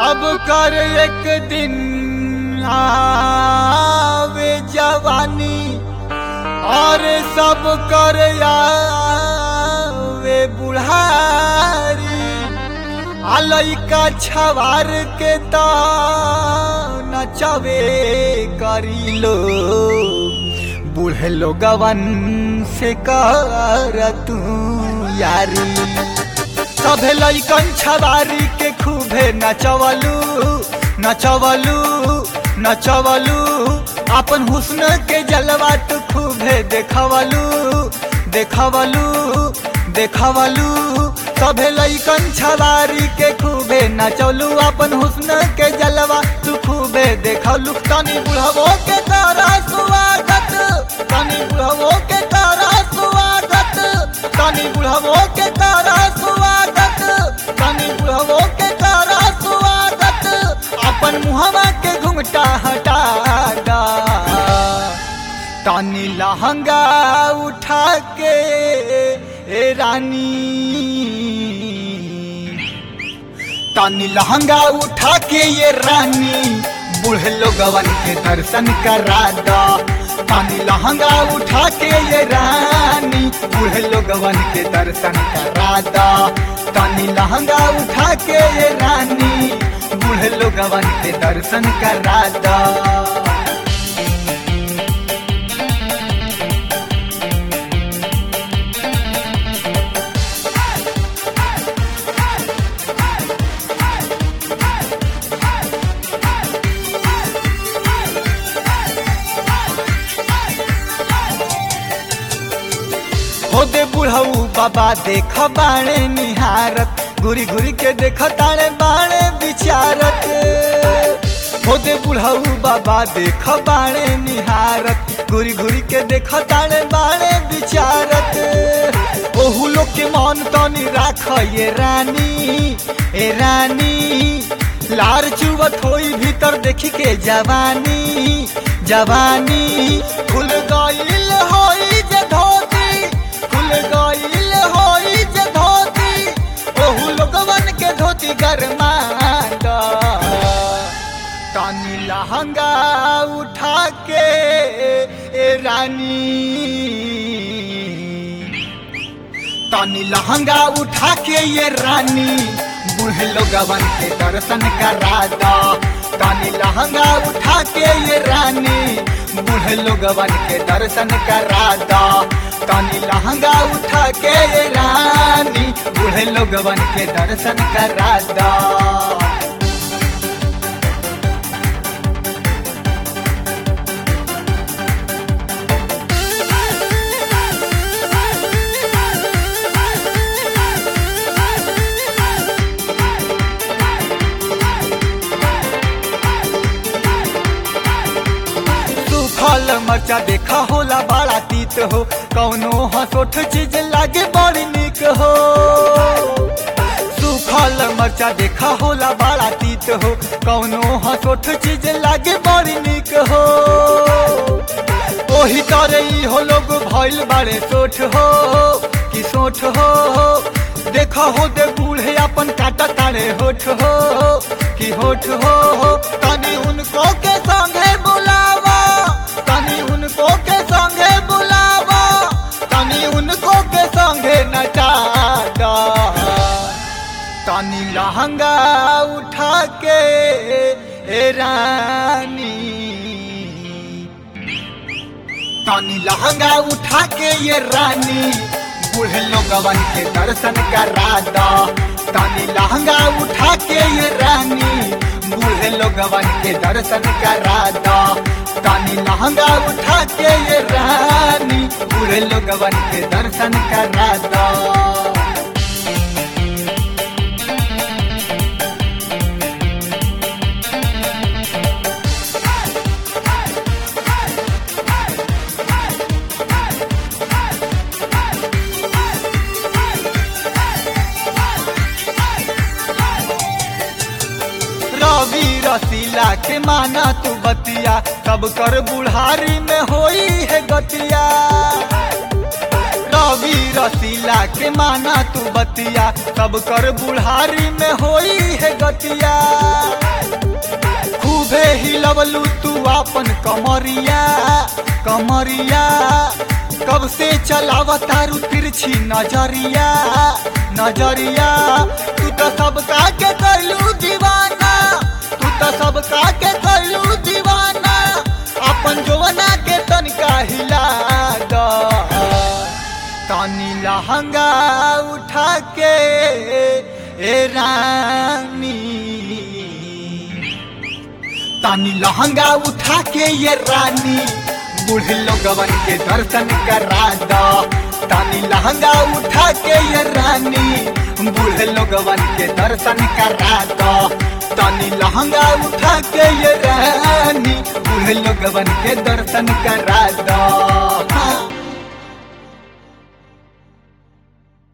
सब कर एक दिन आवे जवानी और सब कर आवे बुढ़ारी लइका छवार के तो नचवे करी लो बूढ़े लोगवन से कर तू यारी सभे लइकन छवारी के खूबे नचवलू अपन हुस्न के जलवा तू खूबे देखवलू सभे लइकन छवारी के खूबे नचवलू अपन हुस्न के जलवा तू खूबे देखवलू तनी बुढ़वो के तारा स्वागत तनी बुढ़वो के तारा स्वागत तनी बुढ़वो के तारा स्वागत तनी बुढ़वो के तारा स्वागत अपन मुहवा के घुंघटा हटा दा तनी लहंगा उठा के ए रानी तनी लहंगा उठा के ये रानी बूढ़े लोगवन के दर्शन करा दो तनी लहंगा उठा के ये रानी बूढ़े लोगवन के दर्शन करा दो तनी लहंगा उठा के ये रानी बूढ़े लोगवन के दर्शन करा दो होदे बुढ़ऊ बाबा देख बाणे निहारत घुरी घुरी के देख ताणे बाणे विचारत होदे बुढ़ऊ बाबा देख बाणे निहारत घुरी घुरी के देख ताणे बाणे विचारत ओहू लोग के मन तनी राख ये रानी ए रानी लार चुवत होई भीतर देखी के जवानी खुल गईल होई जे धोती गईल होई जे धोती ओहू लोगवन के धोती गरमा तनी लहंगा उठा के ए रानी तनी लहंगा उठा के ये रानी बूढ़े लोगवन के दर्शन करा दो तनी लहंगा उठा के ये रानी बूढ़े लोगवन के दर्शन करा दो तनी लहंगा उठा के ये रानी बूढ़े लोगवन के दर्शन करा दो फल मरचा देखा होला बड़ा तीत हो कौनो हसोठ चीज लागे बड़ी निक हो सूखल मरचा देखा होला बड़ा तीत हो कौनो हसोठ चीज लागे बड़ी निक हो ओही तरह हो लोग भइल बड़े सोठ हो कि सोठ हो देखा हो दे बूढ़े अपन काटा तारे होठ हो कि होठ हो तनी उनको के संगे बुलावा तनी उनको के संगे बुलावा तनी उनको के संगे नचा दो तनी लहंगा उठा के ए रानी तनी लहंगा उठा के ये रानी बूढ़े लोगवन के दर्शन करा दो तनी लहंगा उठा के ये रानी बूढ़े लोगवन के दर्शन करा दो तनी लहंगा उठा के ये रानी बूढ़े लोगवन के दर्शन करा दो रवि रसीला के माना तू बतिया सब कर बुढ़ारी में होई है गतिया रवि हई रसीला के माना तू बतिया, सब कर बुढ़ारी में होई है गतिया। खूबे हिलवलू तू आपन कमरिया कमरिया, कब से चलावतारू तिरछी नजरिया नजरिया। तू तो सबका के कैलू दीवाना, तू तो सबका के कैलू दीवाना, अपन जवाना के तनका हिला द। तनी लहंगा उठा के ए रानी, तनी लहंगा उठा के ये रानी, बूढ़े लोगवन के दर्शन करा दो। तनी लहंगा उठा के ये रानी, बूढ़े लोगवन के दर्शन करा दो। तनी लहंगा उठा के ये रानी, बूढ़े लोगवन के दर्शन करा दो।